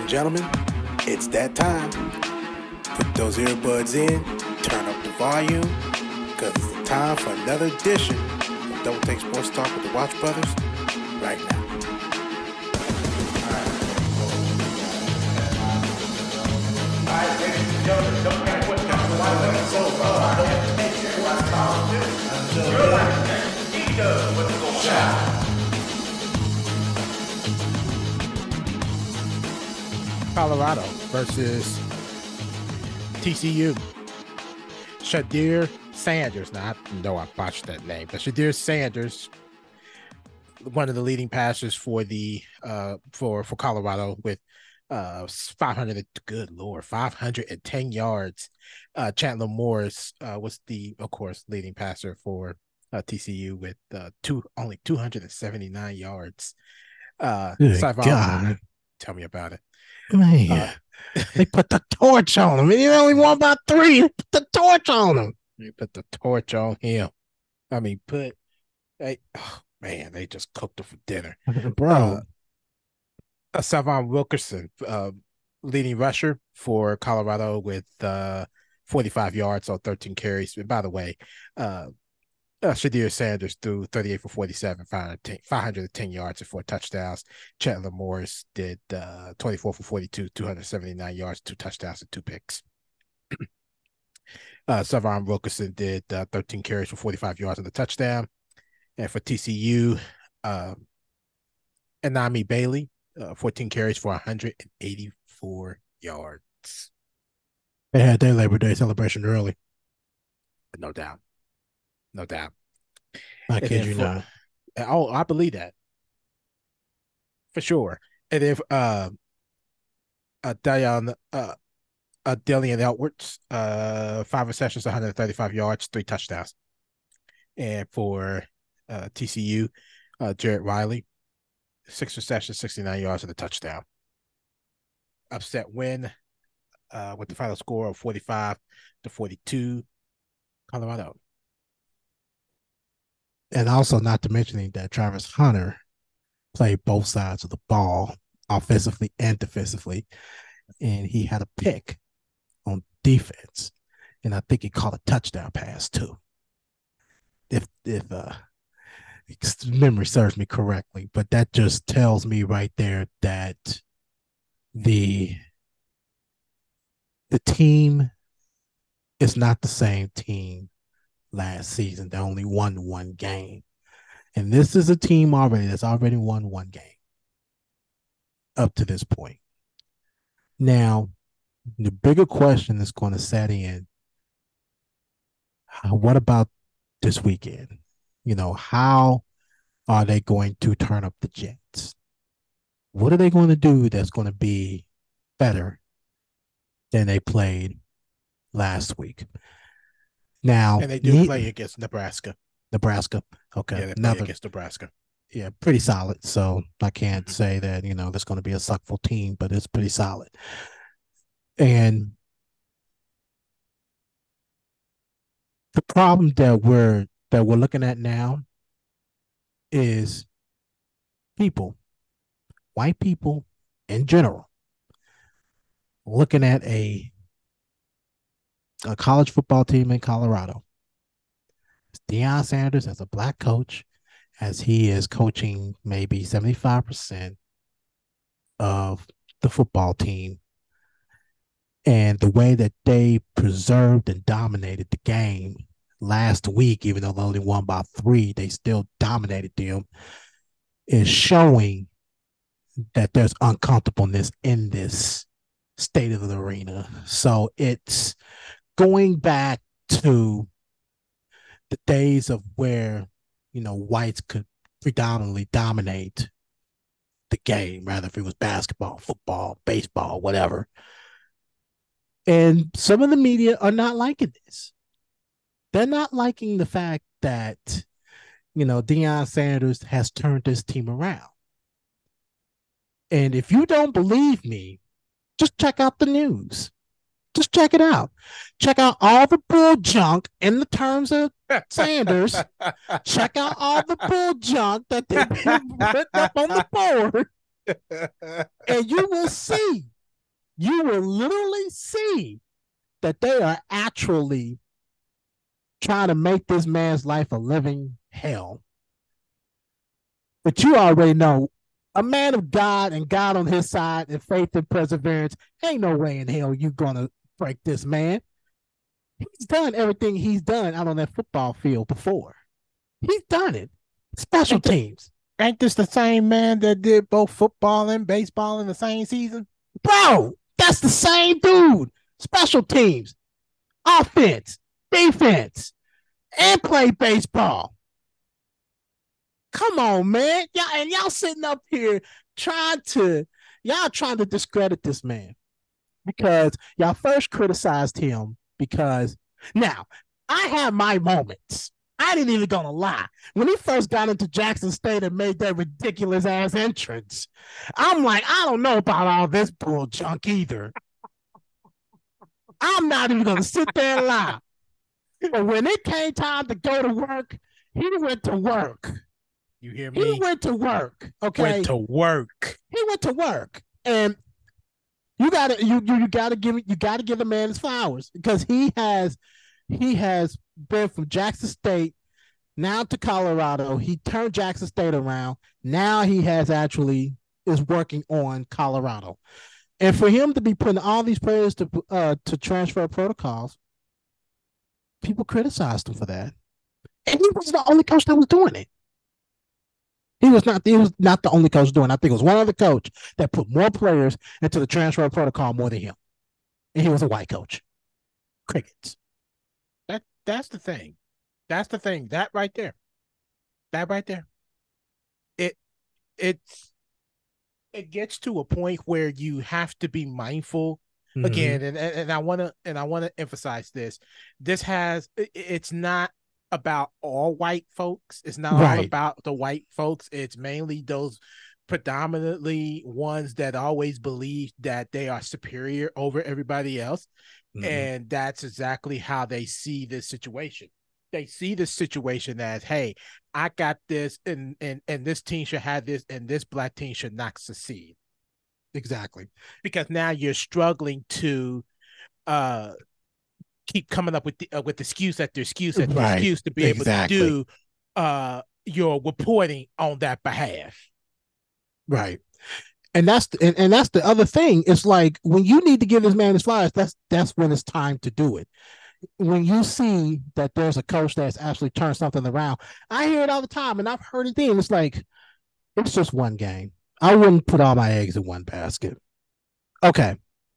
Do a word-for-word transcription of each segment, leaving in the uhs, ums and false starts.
and gentlemen, it's that time. Put those earbuds in, turn up the volume, because it's time for another edition of Double Take Sports Talk with the Watch Brothers right now. Alright, ladies and gentlemen, don't forget what comes to Watch Brothers so far. Hey, sure, what's called? You're like, he does what's going on. Colorado versus T C U. Shedeur Sanders. Now, I know I botched that name, but Shedeur Sanders, one of the leading passers for the uh for for Colorado with uh five hundred. Good Lord, five hundred ten yards. Uh, Chandler Morris uh, was the, of course, leading passer for uh, T C U with uh, two only two hundred seventy-nine yards. Uh, Good God, tell me about it. Man, uh, they put the torch on him. He only won by three. They put the torch on him. They put the torch on him. I mean, put they. Oh, man, they just cooked him for dinner, bro. Uh, uh, Savon Wilkerson, uh, leading rusher for Colorado with uh, forty-five yards on thirteen carries. And by the way, uh, Uh, Shedeur Sanders threw thirty-eight for forty-seven, five hundred ten yards and four touchdowns. Chandler Morris did uh, twenty-four for forty-two, two hundred seventy-nine yards, two touchdowns, and two picks. uh, Savon Wilkerson did uh, thirteen carries for forty-five yards and a touchdown. And for T C U, uh, Anami Bailey, uh, fourteen carries for one hundred eighty-four yards. They had their Labor Day celebration early. No doubt. No doubt. I kid you for, not. Oh, I believe that. For sure. And if uh uh Dion uh uh Delian Edwards, uh five receptions, one hundred thirty-five yards, three touchdowns. And for uh T C U, uh Jared Riley, six receptions, sixty-nine yards, and a touchdown. Upset win uh with the final score of forty-five to forty-two. Colorado. And also, not to mention that Travis Hunter played both sides of the ball, offensively and defensively, and he had a pick on defense, and I think he caught a touchdown pass too. If if uh, memory serves me correctly, but that just tells me right there that the the team is not the same team last season. They only won one game. And this is a team already that's already won one game up to this point. Now, the bigger question that's going to set in, what about this weekend? You know, how are they going to turn up the Jets? What are they going to do that's going to be better than they played last week? Now, and they do he, play against Nebraska. Nebraska, okay. Yeah, they play Another, against Nebraska. Yeah, pretty solid. So I can't mm-hmm. say that, you know, that's going to be a suckful team, but it's pretty solid. And the problem that we're that we're looking at now is people, white people in general, looking at a a college football team in Colorado. Deion Sanders as a black coach, as he is coaching maybe seventy-five percent of the football team. And the way that they preserved and dominated the game last week, even though they only won by three, they still dominated them, is showing that there's uncomfortableness in this state of the arena. So it's going back to the days of where, you know, whites could predominantly dominate the game, rather if it was basketball, football, baseball, whatever. And some of the media are not liking this. They're not liking the fact that, you know, Deion Sanders has turned this team around. And if you don't believe me, just check out the news. Just check it out. Check out all the bull junk in the terms of Sanders. Check out all the bull junk that they've written up on the board. And you will see you will literally see that they are actually trying to make this man's life a living hell. But you already know a man of God and God on his side and faith and perseverance, ain't no way in hell you gonna break this man. He's done everything he's done out on that football field before. He's done it. Special Ain't, th- teams. ain't this the same man that did both football and baseball in the same season? Bro, that's the same dude. Special teams, offense, defense, and play baseball. Come on, man. Y'all and y'all sitting up here trying to y'all trying to discredit this man because y'all first criticized him because now I have my moments. I didn't even gonna lie. When he first got into Jackson State and made that ridiculous ass entrance, I'm like, I don't know about all this bull junk either. I'm not even gonna sit there and lie. But when it came time to go to work, he went to work. You hear He me? went to work. Okay. Went to work. He went to work. And you gotta you you, you gotta give you gotta give the man his flowers because he has he has been from Jackson State now to Colorado. He turned Jackson State around. Now he has actually is working on Colorado. And for him to be putting all these players to uh, to transfer protocols, people criticized him for that. And he was the only coach that was doing it. He was not he was not the only coach doing it. I think it was one other coach that put more players into the transfer protocol more than him. And he was a white coach. Crickets. That that's the thing. That's the thing. That right there. That right there. It it's it gets to a point where you have to be mindful mm-hmm. again, and, and I want to and I want to emphasize this. This has it's not about all white folks. It's not right. all about the white folks. It's mainly those predominantly ones that always believe that they are superior over everybody else. Mm-hmm. And that's exactly how they see this situation. They see this situation as, hey, I got this and, and, and this team should have this and this black team should not succeed. Exactly. Because now you're struggling to uh, keep coming up with the, uh, with excuse after excuse after right. excuse to be exactly. able to do uh, your reporting on that behalf. Right. And that's the, and, and that's the other thing. It's like when you need to give this man his flowers, that's that's when it's time to do it. When you see that there's a coach that's actually turned something around, I hear it all the time, and I've heard it then. It's like, it's just one game. I wouldn't put all my eggs in one basket. Okay.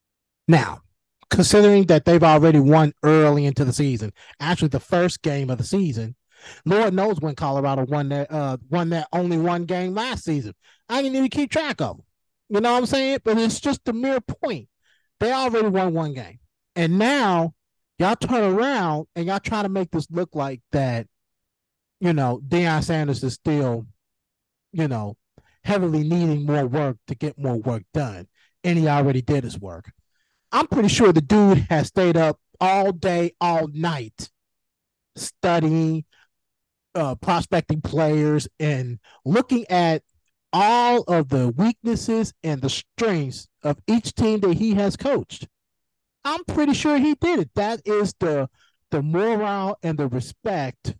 Now, considering that they've already won early into the season, actually the first game of the season, Lord knows when Colorado won that uh, won that only one game last season. I didn't even keep track of them. You know what I'm saying? But it's just the mere point. They already won one game. And now y'all turn around and y'all try to make this look like that, you know, Deion Sanders is still, you know, heavily needing more work to get more work done. And he already did his work. I'm pretty sure the dude has stayed up all day, all night, studying, uh, prospecting players, and looking at all of the weaknesses and the strengths of each team that he has coached. I'm pretty sure he did it. That is the the morale and the respect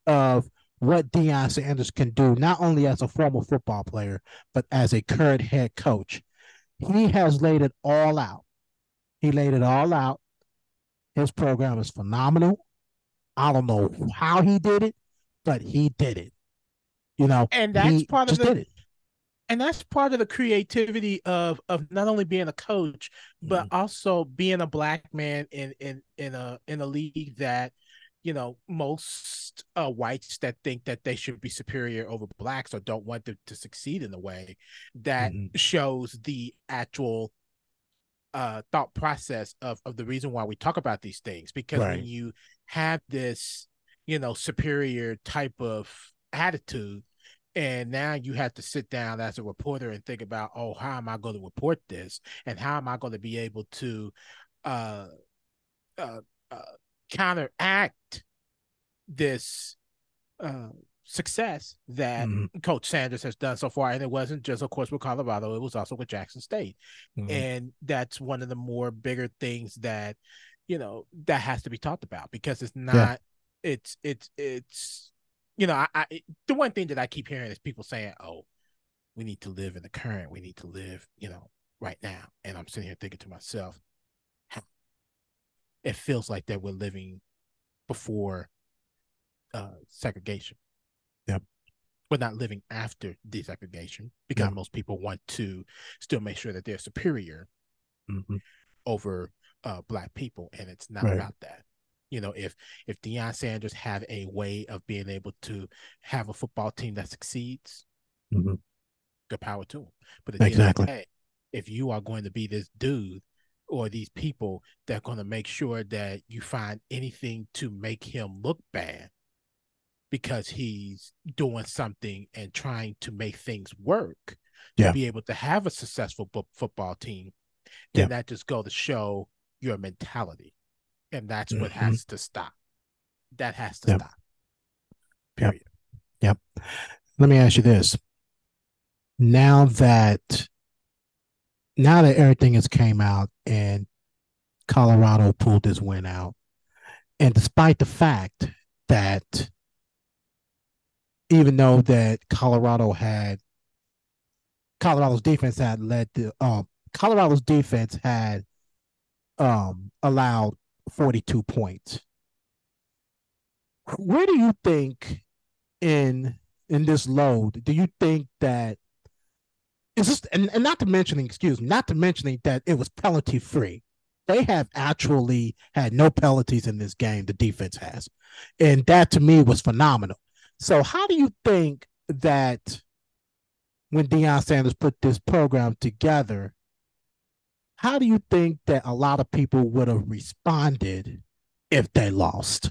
of what Deion Sanders can do, not only as a former football player, but as a current head coach. He has laid it all out. He laid it all out. His program is phenomenal. I don't know how he did it, but he did it. You know, and that's part of the, did it. And that's part of the creativity of of not only being a coach, but mm-hmm. also being a black man in in in a in a league that, you know, most uh, whites that think that they should be superior over blacks or don't want them to succeed in a way that mm-hmm. shows the actual uh, thought process of of the reason why we talk about these things. Because right. when you have this, you know, superior type of attitude, and now you have to sit down as a reporter and think about, oh, how am I going to report this? And how am I going to be able to uh, uh, uh, counteract this uh, success that mm-hmm. Coach Sanders has done so far. And it wasn't just, of course, with Colorado, it was also with Jackson State. Mm-hmm. And that's one of the more bigger things that, you know, that has to be talked about, because it's not, yeah. it's, it's, it's, you know, I, I, the one thing that I keep hearing is people saying, oh, we need to live in the current, we need to live, you know, right now. And I'm sitting here thinking to myself, it feels like that we're living before uh, segregation. Yep. We're not living after desegregation, because no. most people want to still make sure that they're superior mm-hmm. over uh, Black people, and it's not right. about that. You know, if if Deion Sanders have a way of being able to have a football team that succeeds, mm-hmm. good power to him. But at the exactly. end of the day, if you are going to be this dude or these people that are going to make sure that you find anything to make him look bad because he's doing something and trying to make things work yeah. to be able to have a successful b- football team, then yeah. that just go to show your mentality. And that's mm-hmm. what has to stop. That has to yep. stop. Period. Yep. yep. Let me ask you this. Now that now that everything has came out and Colorado pulled this win out, and despite the fact that even though that Colorado had Colorado's defense had led the um Colorado's defense had um allowed forty-two points. Where do you think in in this load, do you think that is this, and, and not to mention, excuse me, not to mentioning that it was penalty free. They have actually had no penalties in this game, the defense has. And that to me was phenomenal. So how do you think that when Deion Sanders put this program together, how do you think that a lot of people would have responded if they lost?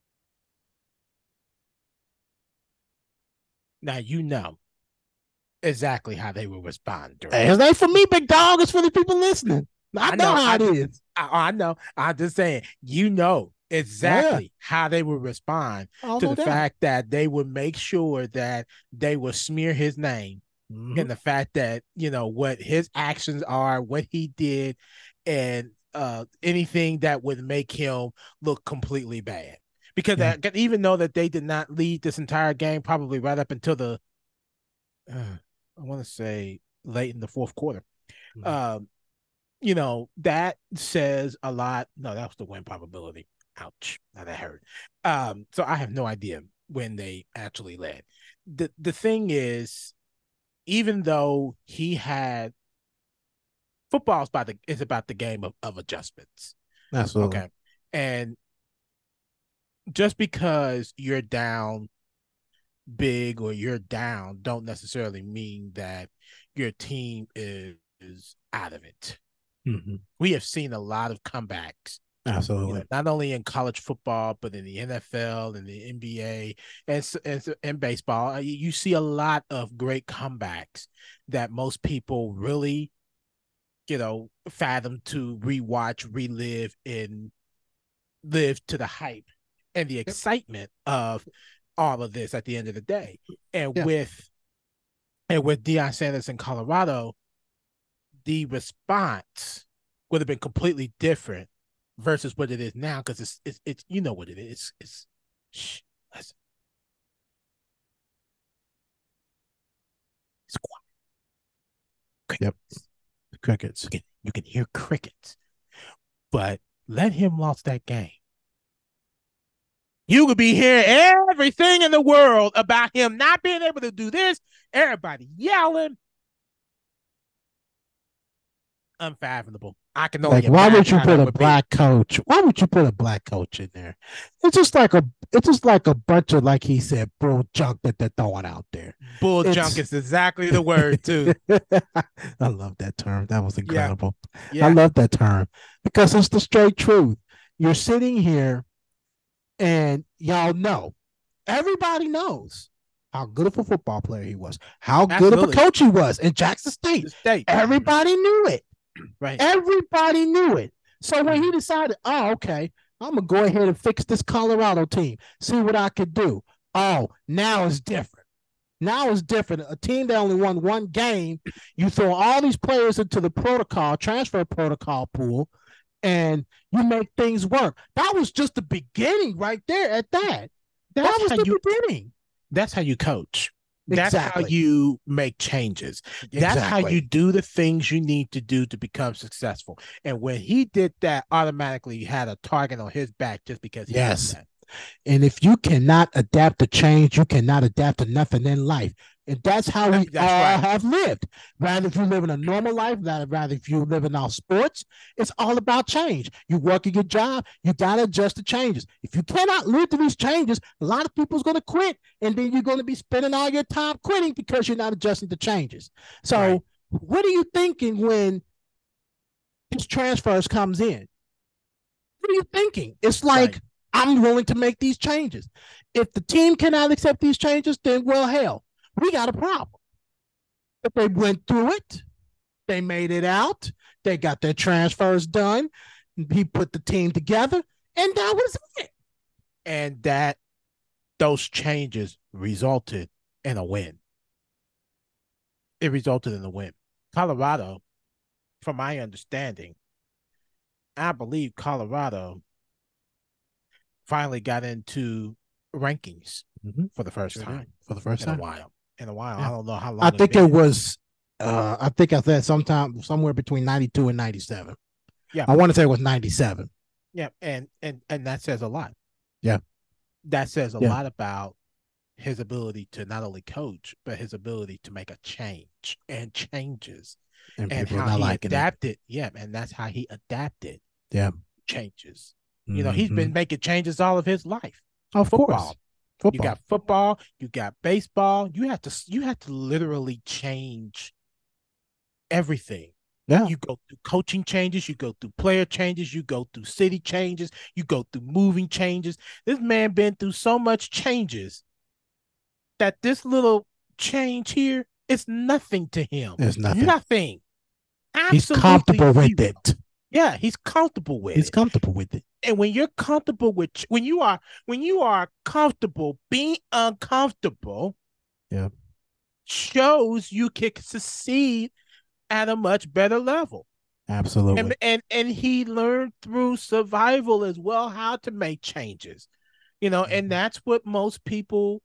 Now, you know exactly how they will respond. Hey, it's not for me, big dog. It's for the people listening. I, I know, know how I, it is. I, I know. I'm just saying, you know exactly yeah. how they would respond oh, to no the doubt. fact that they would make sure that they will smear his name mm-hmm. and the fact that, you know, what his actions are, what he did, and uh, anything that would make him look completely bad. Because yeah. that, even though that they did not lead this entire game, probably right up until the, uh, I want to say late in the fourth quarter, mm-hmm. um, you know, that says a lot. No, that was the win probability. Ouch. Now that hurt. Um, so I have no idea when they actually led. The the thing is, even though he had football's about the is about the game of, of adjustments. Absolutely. Okay. And just because you're down big or you're down don't necessarily mean that your team is, is out of it. Mm-hmm. We have seen a lot of comebacks. Absolutely. You know, not only in college football, but in the N F L and the N B A and, and, and baseball. You see a lot of great comebacks that most people really, you know, fathom to rewatch, relive, and live to the hype and the excitement yep. of all of this at the end of the day. And yeah. with and with Deion Sanders in Colorado, the response would have been completely different versus what it is now, because it's, it's it's you know what it is. It's, it's shh, listen. It's quiet. Crickets. Yep. The crickets. You can, you can hear crickets. But let him lost that game. You could be hearing everything in the world about him not being able to do this. Everybody yelling. Unfathomable. I can only like. Why would you put a black be. coach? Why would you put a black coach in there? It's just like a. It's just like a bunch of, like he said, bull junk that they're throwing out there. Bull it's, junk is exactly the word too. I love that term. That was incredible. Yeah. Yeah. I love that term because it's the straight truth. You're sitting here. And y'all know, everybody knows how good of a football player he was, how Absolutely. good of a coach he was in Jackson State. State. Everybody knew it. Right. Everybody knew it. So when he decided, oh, okay, I'm going to go ahead and fix this Colorado team, see what I could do. Oh, now it's different. Now it's different. A team that only won one game, you throw all these players into the protocol, transfer protocol pool, and you make things work. That was just the beginning right there at that. That's that was how the you beginning. That's how you coach. That's Exactly. how you make changes. That's how Exactly. you do the things you need to do to become successful. And when he did that, automatically he had a target on his back just because he Yes. did that. And if you cannot adapt to change, you cannot adapt to nothing in life. And that's how we That's all right. have lived. Rather if you live in a normal life, rather if you live in our sports, it's all about change. You work at your job, you got to adjust to changes. If you cannot live to these changes, a lot of people's going to quit. And then you're going to be spending all your time quitting because you're not adjusting to changes. So Right. what are you thinking when these transfers comes in? What are you thinking? It's like, Right. I'm willing to make these changes. If the team cannot accept these changes, then well, hell, we got a problem. But they went through it. They made it out. They got their transfers done. He put the team together, and that was it. And that those changes resulted in a win. It resulted in a win. Colorado, from my understanding, I believe Colorado finally got into rankings mm-hmm. for the first sure time. For the first in time. a while. In a while. Yeah. I don't know how long. I think it it was uh I think I said sometime somewhere between ninety-two and ninety-seven. Yeah. I want to say it was ninety-seven. Yeah, and and and that says a lot. Yeah. That says a yeah. lot about his ability to not only coach, but his ability to make a change and changes. And, and people how not he liking adapted. It. Yeah, and that's how he adapted. Yeah. Changes. Mm-hmm. You know, he's been making changes all of his life. Of football. course. Football. You got football, you got baseball. You have to you have to literally change everything. Yeah. You go through coaching changes, you go through player changes, you go through city changes, you go through moving changes. This man been through so much changes that this little change here is nothing to him. It's nothing. Nothing. Absolutely he's comfortable zero. with it. Yeah, he's comfortable with he's it. He's comfortable with it. And when you're comfortable with when you are when you are comfortable being uncomfortable, yeah, shows you can succeed at a much better level. Absolutely. And and and he learned through survival as well how to make changes. You know, mm-hmm. and that's what most people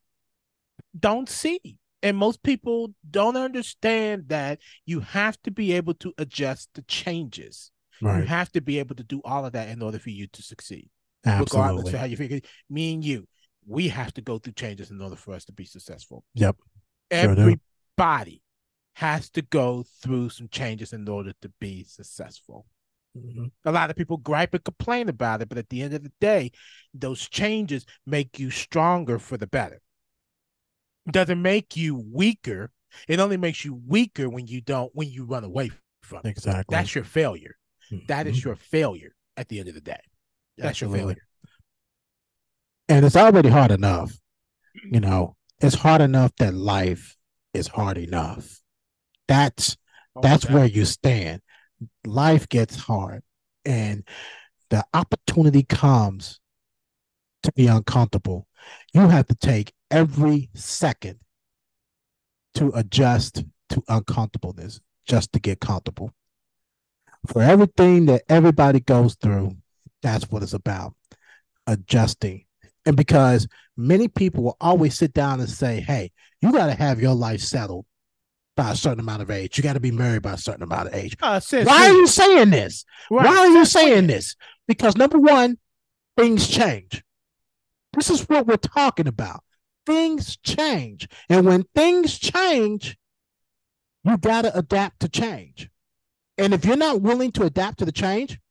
don't see. And most people don't understand that you have to be able to adjust to changes. Right. You have to be able to do all of that in order for you to succeed. Absolutely. Regardless of how you figure. Me and you, we have to go through changes in order for us to be successful. Yep. Everybody sure has to go through some changes in order to be successful. Mm-hmm. A lot of people gripe and complain about it, but at the end of the day, those changes make you stronger for the better. It doesn't make you weaker. It only makes you weaker when you don't, when you run away from it. Exactly. That's your failure. Mm-hmm. That is your failure at the end of the day. That's Absolutely. Your failure. And it's already hard enough. You know, it's hard enough that life is hard enough. That's oh, that's okay. where you stand. Life gets hard. And the opportunity comes to be uncomfortable. You have to take every second to adjust to uncomfortableness just to get comfortable. For everything that everybody goes through, that's what it's about, adjusting. And because many people will always sit down and say, hey, you got to have your life settled by a certain amount of age. You got to be married by a certain amount of age. Uh, Why are you saying this? Right. Why are you saying this? Because number one, things change. This is what we're talking about. Things change. And when things change, you got to adapt to change. And if you're not willing to adapt to the change,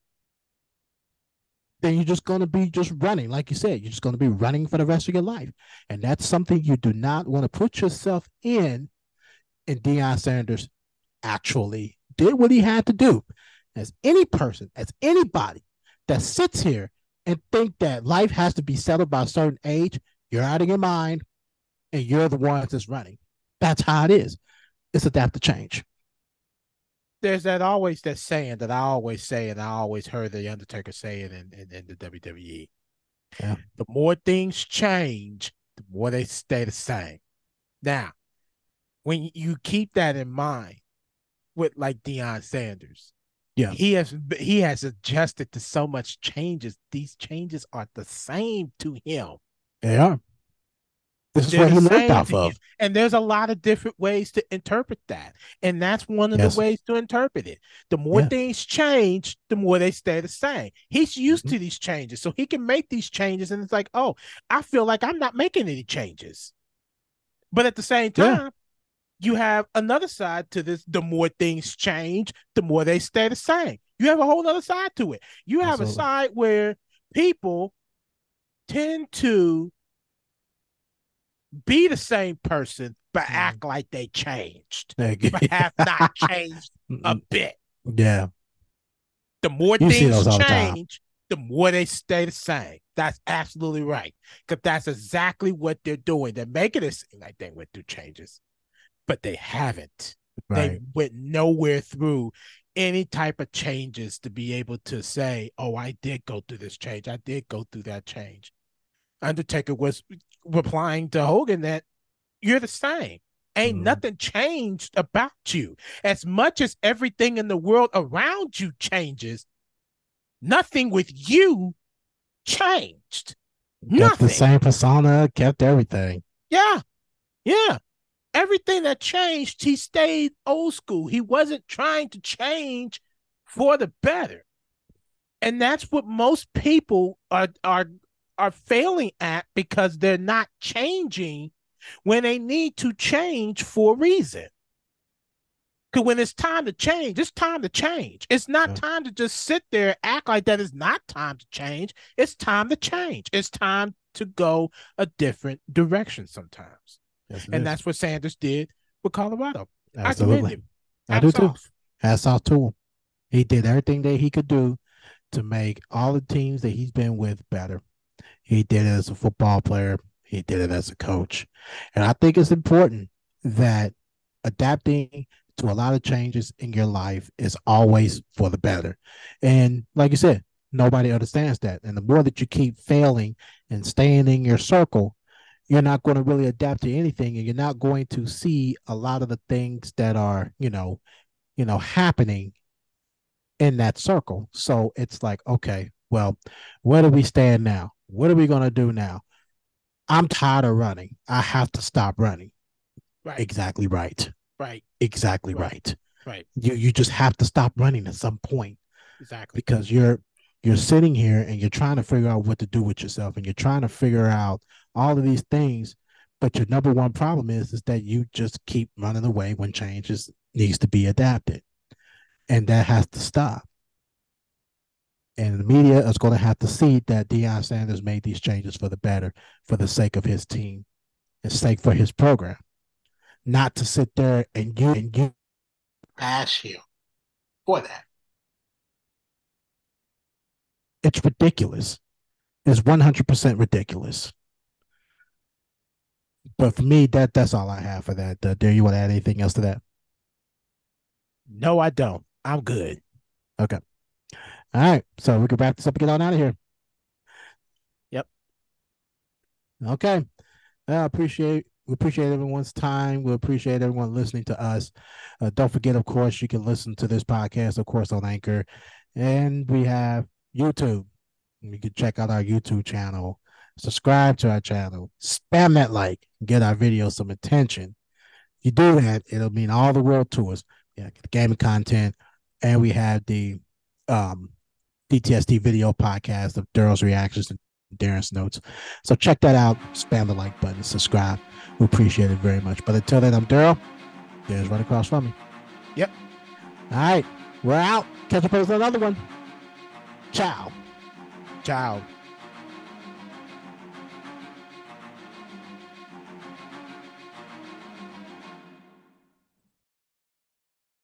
then you're just going to be just running. Like you said, you're just going to be running for the rest of your life. And that's something you do not want to put yourself in. And Deion Sanders actually did what he had to do. As any person, as anybody that sits here and think that life has to be settled by a certain age, you're out of your mind and you're the one that's running. That's how it is. It's adapt to change. There's that always that saying that I always say, and I always heard the Undertaker say it in, in, in the W W E. Yeah. The more things change, the more they stay the same. Now, when you keep that in mind with like Deion Sanders, Yeah. he has he has adjusted to so much changes. These changes are the same to him. They are. This is They're what the he lived same off to him. of. And there's a lot of different ways to interpret that. And that's one of Yes. the ways to interpret it. The more Yeah. things change, the more they stay the same. He's used Mhm. to these changes. So he can make these changes. And it's like, oh, I feel like I'm not making any changes. But at the same Yeah. time, you have another side to this. The more things change, the more they stay the same. You have a whole other side to it. You have Absolutely. a side where people tend to be the same person, but Mhm. act like they changed, Like- but have not changed a bit. Yeah. The more You see things those all the time. change, the more they stay the same. That's absolutely right. Because that's exactly what they're doing. They're making it seem like they went through changes, but they haven't. Right. They went nowhere through any type of changes to be able to say, oh, I did go through this change. I did go through that change. Undertaker was replying to Hogan that you're the same. Ain't Mhm. nothing changed about you. As much as everything in the world around you changes, nothing with you changed. Kept Nothing. the same persona, kept everything. Yeah. Yeah. Everything that changed, he stayed old school. He wasn't trying to change for the better. And that's what most people are are are failing at, because they're not changing when they need to change for a reason. Because when it's time to change, it's time to change. It's not Yeah. time to just sit there and act like that. It's not time to change. It's time to change. It's time to go a different direction sometimes. Yes, it And is. that's what Sanders did with Colorado. I commend Absolutely. him. I do Hats too. off. Hats off to him. He did everything that he could do to make all the teams that he's been with better. He did it as a football player. He did it as a coach. And I think it's important that adapting to a lot of changes in your life is always for the better. And like you said, nobody understands that. And the more that you keep failing and staying in your circle, you're not going to really adapt to anything, and you're not going to see a lot of the things that are, you know, you know, happening in that circle. So it's like, okay, well, where do we stand now? What are we going to do now? I'm tired of running. I have to stop running. Right. Exactly right. Right. Exactly Right. right. Right. You you just have to stop running at some point, Exactly. because you're you're sitting here and you're trying to figure out what to do with yourself, and you're trying to figure out all of these things, but your number one problem is is that you just keep running away when change is, needs to be adapted, and that has to stop. And the media is going to have to see that Deion Sanders made these changes for the better, for the sake of his team, and sake for his program, not to sit there and you and you bash him for that. It's ridiculous. It's one hundred percent ridiculous. But for me, that that's all I have for that. Uh, Dare, you want to add anything else to that? No, I don't. I'm good. Okay. All right. So we can wrap this up and get on out of here. Yep. Okay. I appreciate we appreciate everyone's time. We appreciate everyone listening to us. Uh, don't forget, of course, you can listen to this podcast, of course, on Anchor, and we have YouTube. You can check out our YouTube channel. Subscribe to our channel. Spam that like. Get our videos some attention. If you do that, it'll mean all the world to us. Yeah, the gaming content, and we have the um, D T S T video podcast of Daryl's reactions and Darren's notes. So check that out. Spam the like button. Subscribe. We appreciate it very much. But until then, I'm Daryl. Darren's right across from me. Yep. All right. We're out. Catch up with another one. Ciao. Ciao.